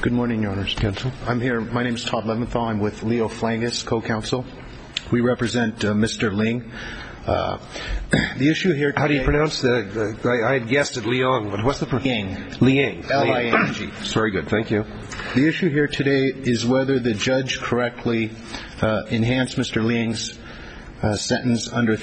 Good morning, Your Honors. Counsel. I'm here. My name is Todd Leventhal. I'm with Leo Flangus, co-counsel. We represent Mr. Ling. The issue here today... How do you pronounce the... I had guessed at Liang, but what's the... Liang. Liang. L-I-N-G. Very good. Thank you. The issue here today is whether the judge correctly enhanced Mr. Liang's sentence under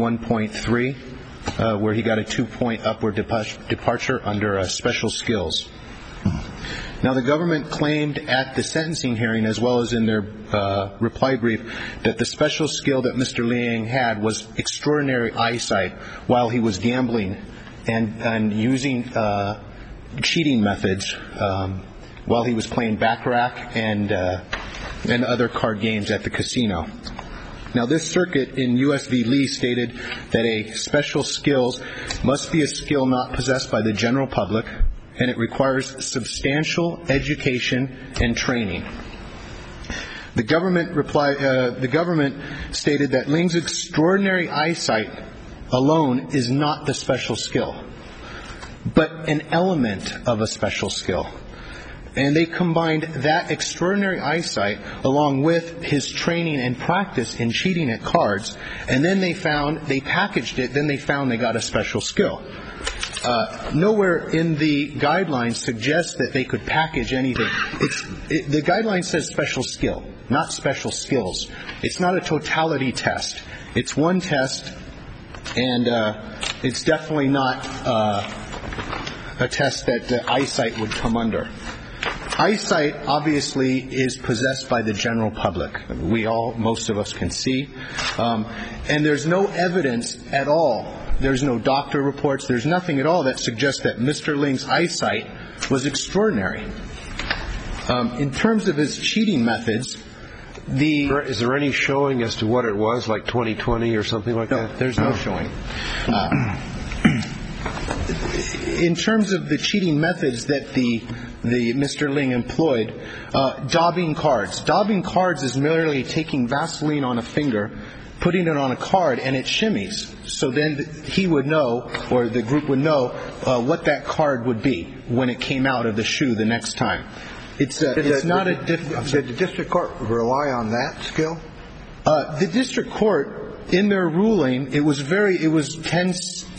3B1.3, where he got a 2-point upward departure under special skills. Now, the government claimed at the sentencing hearing, as well as in their reply brief, that the special skill that Mr. Liang had was extraordinary eyesight while he was gambling and using cheating methods while he was playing baccarat and other card games at the casino. Now, this circuit in U.S. v. Lee stated that a special skills must be a skill not possessed by the general public, and it requires substantial education and training. The government stated that Ling's extraordinary eyesight alone is not the special skill, but an element of a special skill. And they combined that extraordinary eyesight along with his training and practice in cheating at cards, and then they packaged it, then they found they got a special skill. Nowhere in the guidelines suggests that they could package anything. The guideline says special skill, not special skills. It's not a totality test. It's one test, and it's definitely not a test that eyesight would come under. Eyesight, obviously, is possessed by the general public. Most of us can see. And there's no evidence at all. There's no doctor reports. There's nothing at all that suggests that Mr. Ling's eyesight was extraordinary. In terms of his cheating methods, Is there any showing as to what it was, like 20/20 or something like that? No, there's no showing. In terms of the cheating methods that the Mr. Ling employed, daubing cards. Daubing cards is merely taking Vaseline on a finger, putting it on a card, and it shimmies. So then he would know, or the group would know, what that card would be when it came out of the shoe the next time. It's not a difficult... Did the district court rely on that skill? The district court, in their ruling, it was 10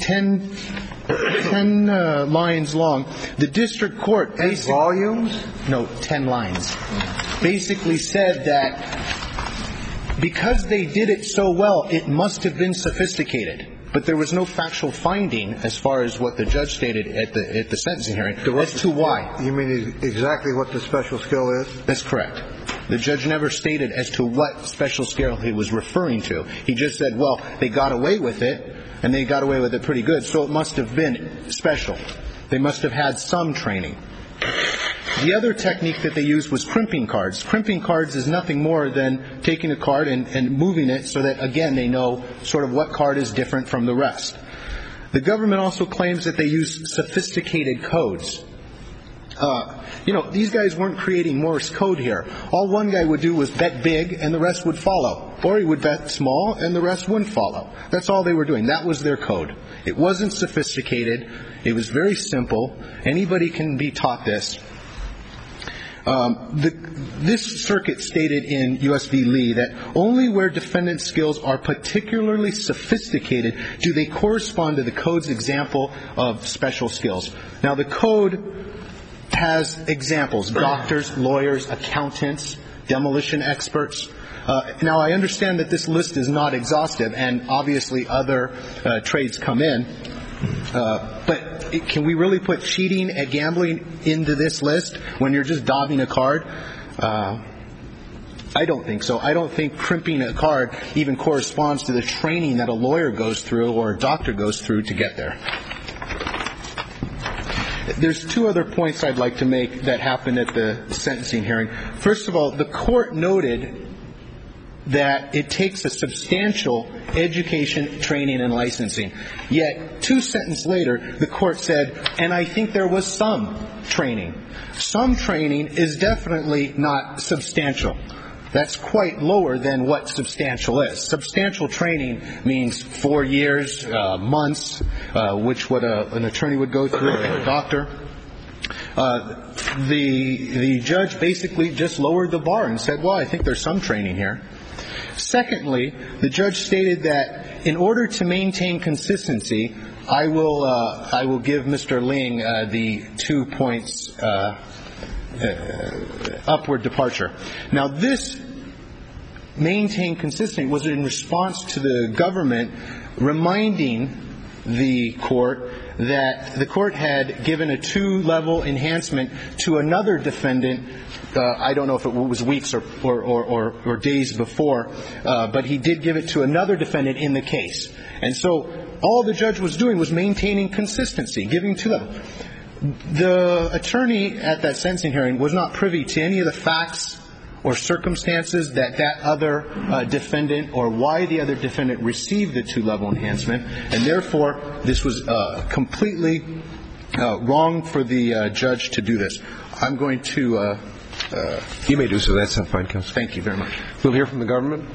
lines long. The district court... 8 volumes? No, 10 lines. Basically said that because they did it so well, it must have been sophisticated. But there was no factual finding, as far as what the judge stated at the sentencing hearing, as to why. You mean exactly what the special skill is? That's correct. The judge never stated as to what special skill he was referring to. He just said, well, they got away with it, and they got away with it pretty good, so it must have been special. They must have had some training. The other technique that they used was crimping cards. Crimping cards is nothing more than taking a card and moving it so that, again, they know sort of what card is different from the rest. The government also claims that they use sophisticated codes. These guys weren't creating Morse code here. All one guy would do was bet big and the rest would follow. Or he would bet small and the rest wouldn't follow. That's all they were doing. That was their code. It wasn't sophisticated. It was very simple. Anybody can be taught this. This circuit stated in U.S. v. Lee that only where defendant skills are particularly sophisticated do they correspond to the code's example of special skills. Now, the code has examples: doctors, lawyers, accountants, demolition experts. Now, I understand that this list is not exhaustive, and obviously other trades come in. But can we really put cheating at gambling into this list when you're just daubing a card? I don't think so. I don't think crimping a card even corresponds to the training that a lawyer goes through or a doctor goes through to get there. There's 2 other points I'd like to make that happened at the sentencing hearing. First of all, the court noted that it takes a substantial education, training, and licensing. Yet, 2 sentences later, the court said, and I think there was some training. Some training is definitely not substantial. That's quite lower than what substantial is. Substantial training means 4 years, months, which an attorney would go through, or a doctor. The judge basically just lowered the bar and said, well, I think there's some training here. Secondly, the judge stated that in order to maintain consistency, I will give Mr. Ling the 2 points upward departure. Now, this maintain consistency was in response to the government reminding the court that the court had given a 2-level enhancement to another defendant. I don't know if it was weeks or days before, but he did give it to another defendant in the case. And so all the judge was doing was maintaining consistency, giving 2 levels. The attorney at that sentencing hearing was not privy to any of the facts or circumstances that other defendant or why the other defendant received the 2-level enhancement, and therefore this was completely wrong for the judge to do this. I'm going to... You may do so. That's fine, counsel. Thank you very much. We'll hear from the government.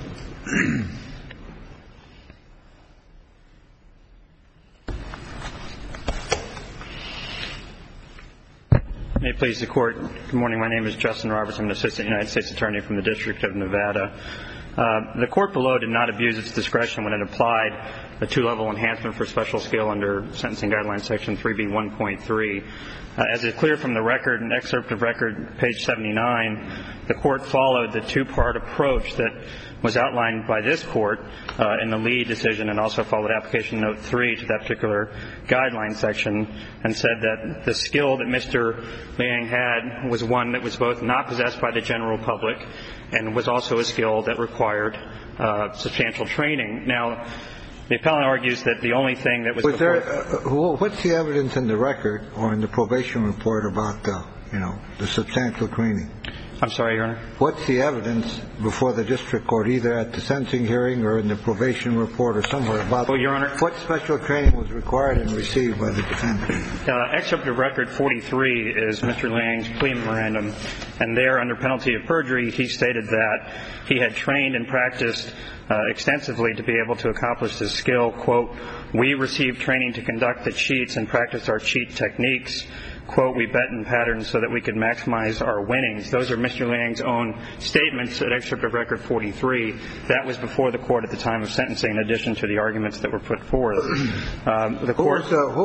May it please the Court. Good morning. My name is Justin Roberts. I'm an assistant United States attorney from the District of Nevada. The court below did not abuse its discretion when it applied a 2-level enhancement for special skill under Sentencing Guidelines Section 3B1.3. As is clear from the record, an excerpt of record, page 79, the court followed the 2-part approach that was outlined by this court in the Lee decision, and also followed application note 3 to that particular guideline section, and said that the skill that Mr. Liang had was one that was both not possessed by the general public and was also a skill that required substantial training. Now, the appellant argues that the only thing that was what's the evidence in the record or in the probation report about the substantial training? I'm sorry, Your Honor? What's the evidence before the district court, either at the sentencing hearing or in the probation report or somewhere, about Your Honor, what special training was required and received by the defendant? Excerpt of record 43 is Mr. Liang's plea memorandum, and there, under penalty of perjury, he stated that he had trained and practiced extensively to be able to accomplish this skill. Quote, "We received training to conduct the cheats and practice our cheat techniques. Quote, we bet in patterns so that we could maximize our winnings." Those are Mr. Liang's own statements at excerpt of record 43. That was before the court at the time of sentencing, in addition to the arguments that were put forth. The court...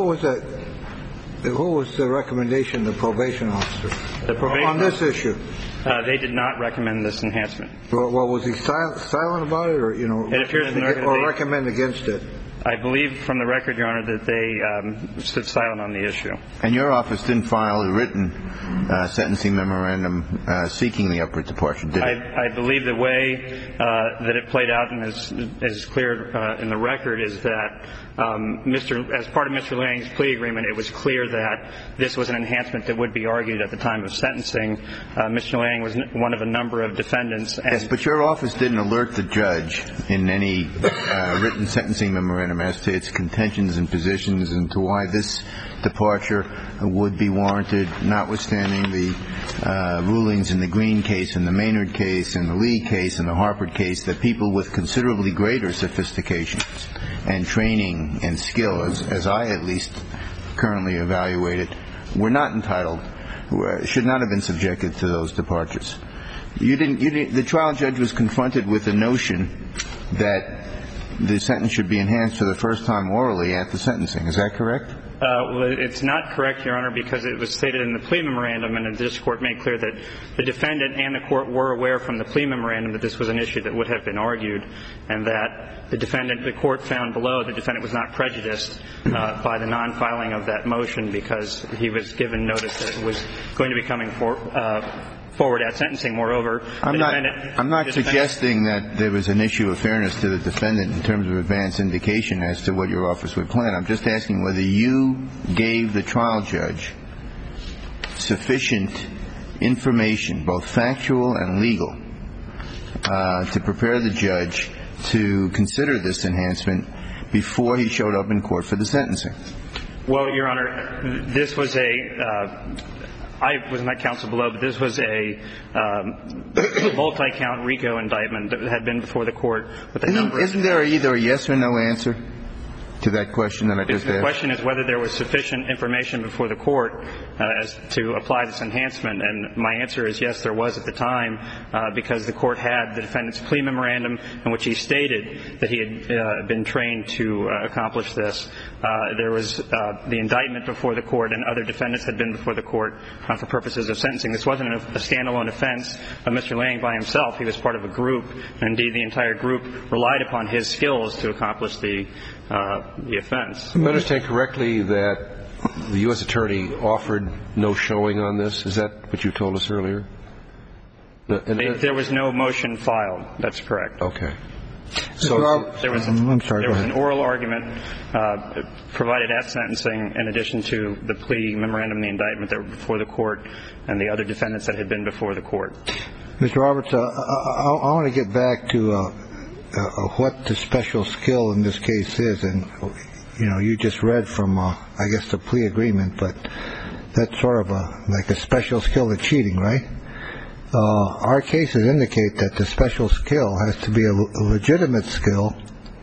What was the recommendation of the probation officer on this issue? They did not recommend this enhancement. Well, was he silent about it, or it appears in the record or recommend against it? I believe from the record, Your Honor, that they stood silent on the issue. And your office didn't file a written sentencing memorandum seeking the upward departure, did it? I believe the way that it played out and is clear in the record is that as part of Mr. Liang's plea agreement, it was clear that this was an enhancement that would be argued at the time of sentencing. Mr. Liang was one of a number of defendants. Yes, but your office didn't alert the judge in any written sentencing memorandum as to its contentions and positions and to why this departure would be warranted, notwithstanding the rulings in the Green case and the Maynard case and the Lee case and the Harpert case, that people with considerably greater sophistication and training and skill, as I at least currently evaluate it, were not entitled, should not have been subjected to those departures. The trial judge was confronted with the notion that the sentence should be enhanced for the first time orally at the sentencing. Is that correct? Well, it's not correct, Your Honor, because it was stated in the plea memorandum, and the district court made clear that the defendant and the court were aware from the plea memorandum that this was an issue that would have been argued, and that the court found below the defendant was not prejudiced by the non-filing of that motion because he was given notice that it was going to be coming forward at sentencing. Moreover, I'm not suggesting that there was an issue of fairness to the defendant in terms of advance indication as to what your office would plan. I'm just asking whether you gave the trial judge sufficient information, both factual and legal, to prepare the judge to consider this enhancement before he showed up in court for the sentencing. Well, Your Honor, this was I was not counsel below, but this was a multi-count RICO indictment that had been before the court with a number of... Isn't there either a yes or no answer to that question that I just asked? The question is whether there was sufficient information before the court as to apply this enhancement, and my answer is yes, there was at the time, because the court had the defendant's plea memorandum in which he stated that he had been trained to accomplish this. There was the indictment before the court, and other defendants had been before the court for purposes of sentencing. This wasn't a standalone offense of Mr. Lang by himself. He was part of a group, and indeed the entire group relied upon his skills to accomplish the offense. I understand correctly that the U.S. Attorney offered no showing on this? Is that what you told us earlier? There was no motion filed. That's correct. Okay. So there was an oral argument provided at sentencing in addition to the plea memorandum and the indictment that were before the court and the other defendants that had been before the court. Mr. Roberts, I want to get back to what the special skill in this case is. And, you know, you just read from, I guess, the plea agreement, but that's sort of like a special skill of cheating, right? Our cases indicate that the special skill has to be a legitimate skill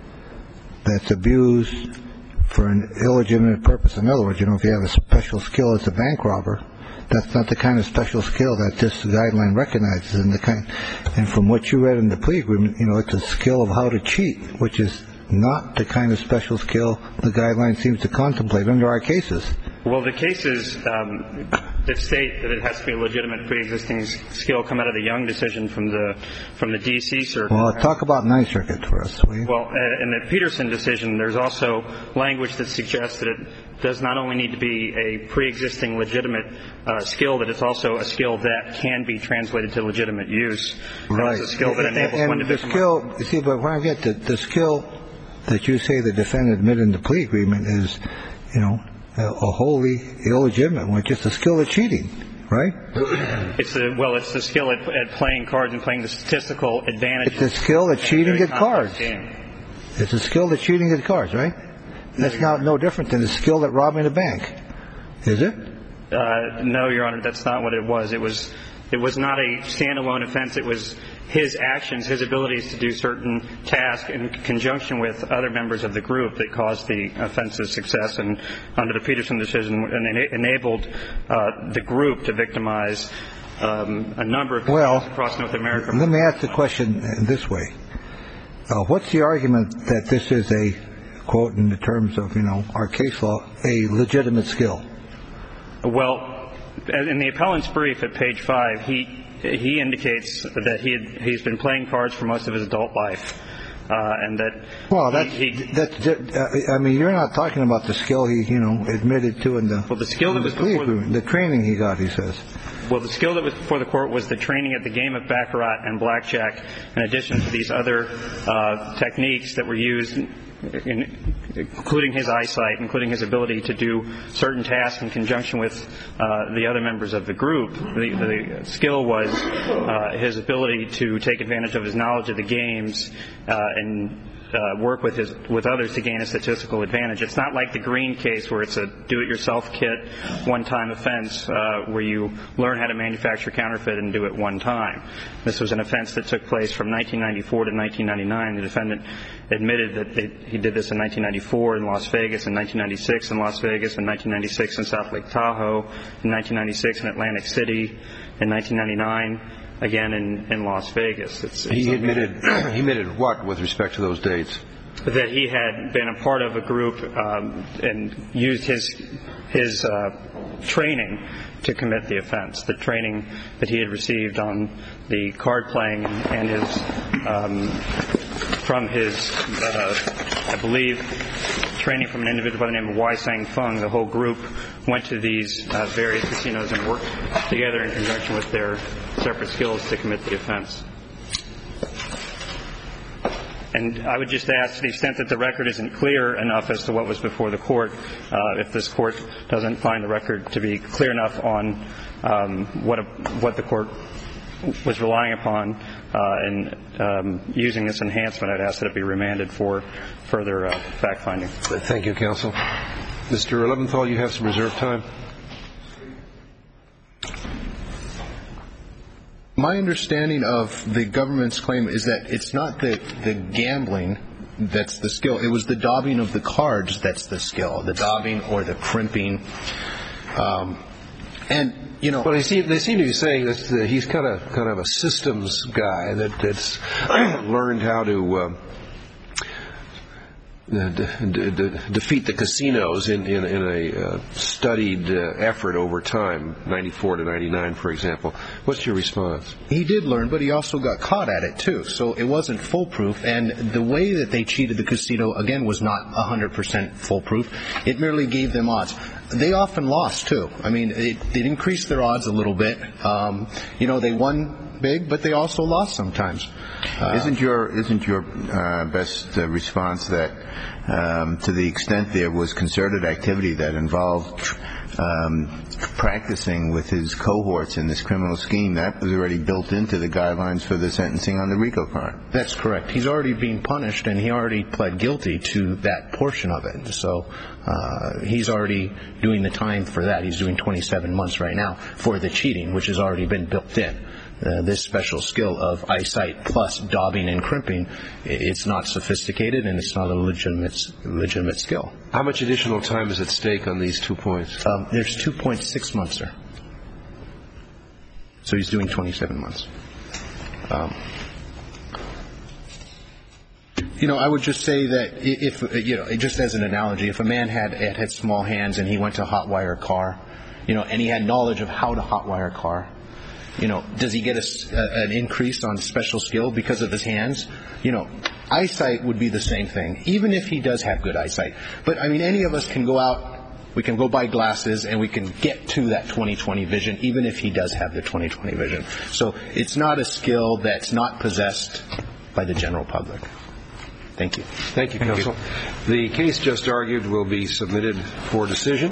that's abused for an illegitimate purpose. In other words, you know, if you have a special skill as a bank robber, that's not the kind of special skill that this guideline recognizes. And from what you read in the plea agreement, you know, it's a skill of how to cheat, which is not the kind of special skill the guideline seems to contemplate under our cases. Well, the cases that state that it has to be a legitimate pre-existing skill come out of the Young decision from the D.C. Circuit. Well, talk about Ninth Circuit for us, will you? Well, in the Peterson decision, there's also language that suggests that it does not only need to be a pre-existing legitimate skill, that it's also a skill that can be translated to legitimate use. Right. It's a skill that enables one to the skill, you see, but when I get the skill that you say the defendant admitted in the plea agreement is, you know, a wholly illegitimate one, just a skill of cheating, right? It's the skill at playing cards and playing the statistical advantage. It's a skill at cheating at cards. It's a skill at cheating at cards, right? That's no different than the skill at robbing a bank, is it? No, Your Honor, that's not what it was. It was not a standalone offense. It was his actions, his abilities to do certain tasks in conjunction with other members of the group that caused the offense's success. And under the Peterson decision, enabled the group to victimize a number of criminals across North America. Let me ask the question this way. What's the argument that this is a, quote, in the terms of, you know, our case law, a legitimate skill? Well, in the appellant's brief at page 5, he indicates that he's been playing cards for most of his adult life, and that. Well, I mean, you're not talking about the skill he, you know, admitted to in the. Well, the skill that was before the training he got, he says. Well, the skill that was before the court was the training at the game of baccarat and blackjack, in addition to these other techniques that were used, including his eyesight, including his ability to do certain tasks in conjunction with the other members of the group. The skill was his ability to take advantage of his knowledge of the games and work with others to gain a statistical advantage. It's not like the Green case where it's a do-it-yourself kit, one-time offense where you learn how to manufacture counterfeit and do it one time. This was an offense that took place from 1994 to 1999. The defendant admitted that he did this in 1994 in Las Vegas, in 1996 in Las Vegas, in 1996 in South Lake Tahoe, in 1996 in Atlantic City, in 1999 again in Las Vegas. He admitted what with respect to those dates? That he had been a part of a group and used his training to commit the offense. The training that he had received on the card playing and from his I believe training from an individual by the name of Wai Sang Fung. The whole group went to these various casinos and worked together in conjunction with their separate skills to commit the offense. And I would just ask, to the extent that the record isn't clear enough as to what was before the court, if this court doesn't find the record to be clear enough on what the court was relying upon in using this enhancement, I'd ask that it be remanded for further fact-finding. Thank you, counsel. Mr. Leventhal, you have some reserved time. My understanding of the government's claim is that it's not the gambling that's the skill. It was the daubing of the cards that's the skill, the daubing or the crimping. And, you know... Well, they seem to be saying that he's kind of a systems guy that's learned how to defeat the casinos in a studied effort over time, 94 to 99, for example. What's your response? He did learn, but he also got caught at it, too. So it wasn't foolproof. And the way that they cheated the casino, again, was not 100% foolproof. It merely gave them odds. They often lost, too. I mean, it increased their odds a little bit. You know, they won big, but they also lost sometimes. Isn't your best response that to the extent there was concerted activity that involved practicing with his cohorts in this criminal scheme, that was already built into the guidelines for the sentencing on the RICO crime? That's correct. He's already being punished, and he already pled guilty to that portion of it. So he's already doing the time for that. He's doing 27 months right now for the cheating, which has already been built in. This special skill of eyesight plus daubing and crimping, it's not sophisticated and it's not a legitimate skill. How much additional time is at stake on these 2 points? There's 2.6 months, sir. So he's doing 27 months. You know, I would just say that if, you know, just as an analogy, if a man had small hands and he went to hotwire a car, you know, and he had knowledge of how to hotwire a car, you know, does he get an increase on special skill because of his hands? You know, eyesight would be the same thing, even if he does have good eyesight. But, I mean, any of us can go out, we can go buy glasses, and we can get to that 20/20 vision, even if he does have the 20/20 vision. So it's not a skill that's not possessed by the general public. Thank you. Thank you, counsel. The case just argued will be submitted for decision.